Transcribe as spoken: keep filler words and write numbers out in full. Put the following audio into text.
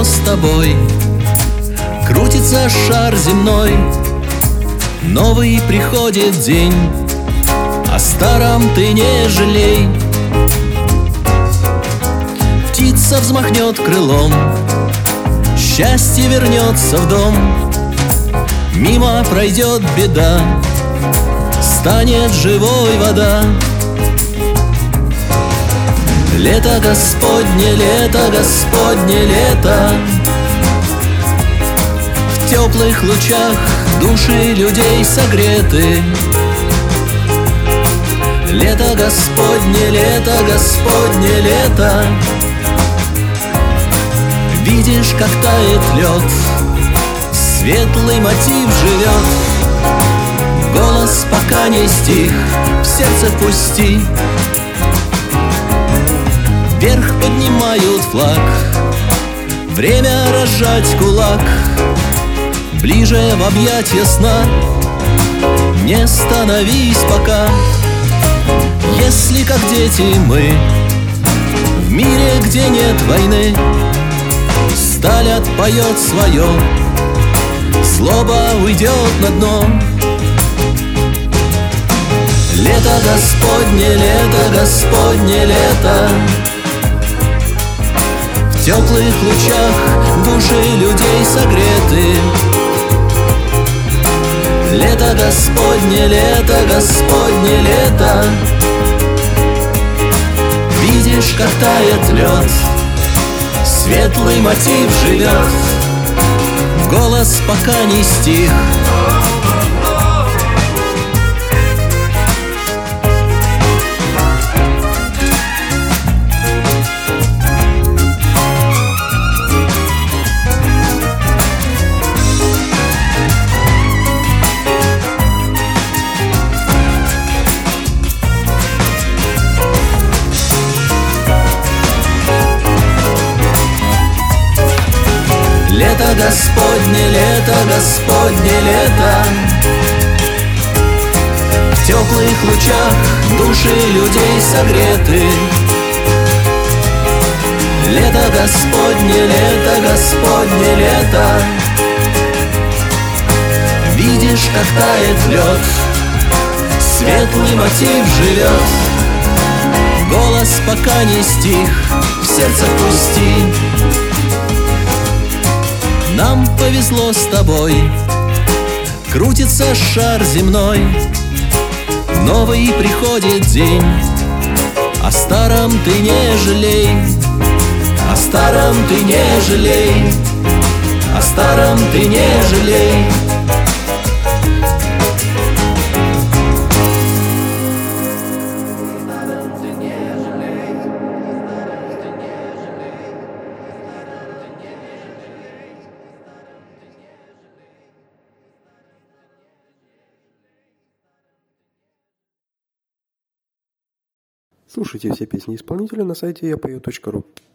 повезло с тобой. Крутится шар земной, новый приходит день. О старом ты не жалей. Птица взмахнет крылом, счастье вернется в дом. Мимо пройдет беда, станет живой вода. Лето Господне, лето Господне, лето. В теплых лучах души людей согреты. Лето Господне, лето Господне, лето. Видишь, как тает лед, светлый мотив живет. Голос пока не стих, в сердце пусти. Вверх поднимают флаг, время разжать кулак. Ближе в объятья сна, не становись пока. Если, как дети, мы в мире, где нет войны, сталь отпоет свое, злоба уйдет на дно. Лето Господне, лето Господне, лето. В теплых лучах души людей согреты. Лето Господне, лето Господне, лето. Видишь, как тает лед, светлый мотив живет. Голос пока не стих. Лето Господне, лето Господне, лето. В теплых лучах души людей согреты. Лето Господне, лето Господне, лето. Видишь, как тает лед, светлый мотив живет. Голос пока не стих, в сердце пусти. Нам повезло с тобой, крутится шар земной, новый приходит день. О старом ты не жалей, о старом ты не жалей, о старом ты не жалей. Слушайте все песни исполнителя на сайте я пою точка ру.